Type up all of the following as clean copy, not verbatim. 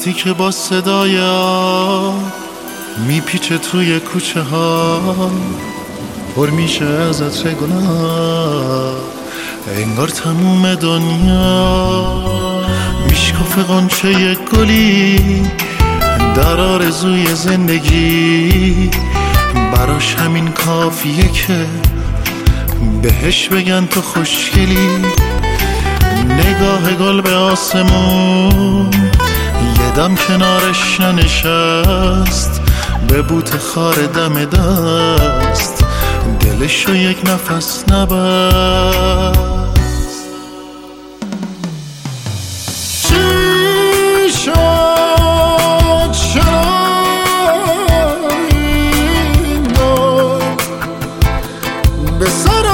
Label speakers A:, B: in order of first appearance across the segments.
A: وقتی که با صدای آب میپیچه توی کوچه ها، پر میشه از عطر گلاب، انگار تموم دنیا میشکافه غنچه گلی در آرزوی زندگی. براش همین کافیه که بهش بگن تو خوشگلی. نگاه گل به آسمون یه دم کنارش ننشست، به بوت خار دم دست دلشو یک نفس نبست. چی شد چرا این بار به سر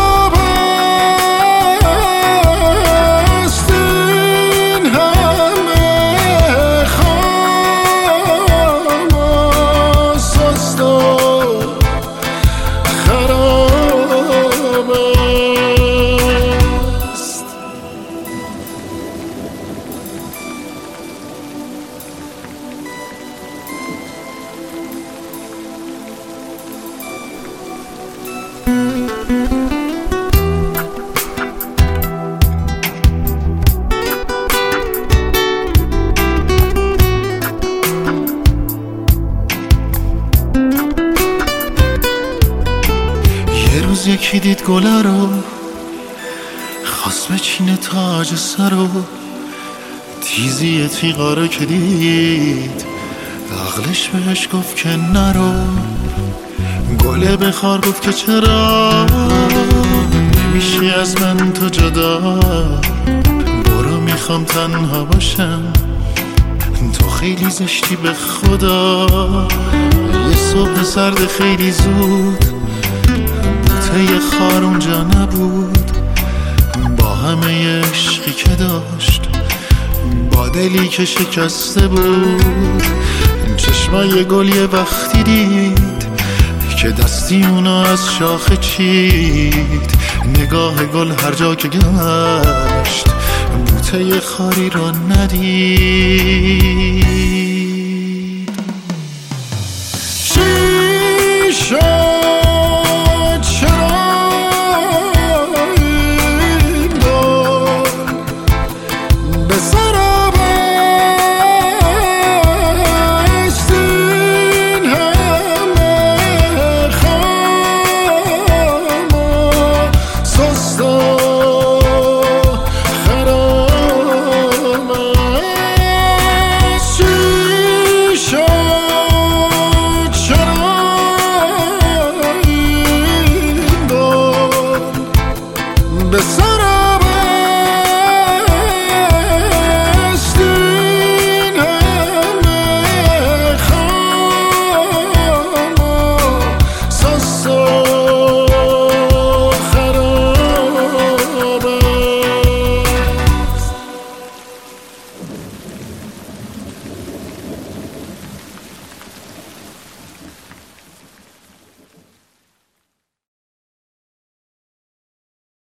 A: یکی دید گله رو خواست بچینه تاج سرو، تیزی تیغا رو که دید عقلش بهش گفت که نرو. گله بخار گفت که چرا نمیشی از من تو جدا، برو میخوام تنها باشم، تو خیلی زشتی به خدا. یه صبح سرد خیلی زود یه خار اونجا نبود، با همه عشقی که داشت، با دلی که شکسته بود. چشمای گل یه وقتی دید که دستی اونا از شاخه چید. نگاه گل هر جا که گشت بوته خاری را ندید.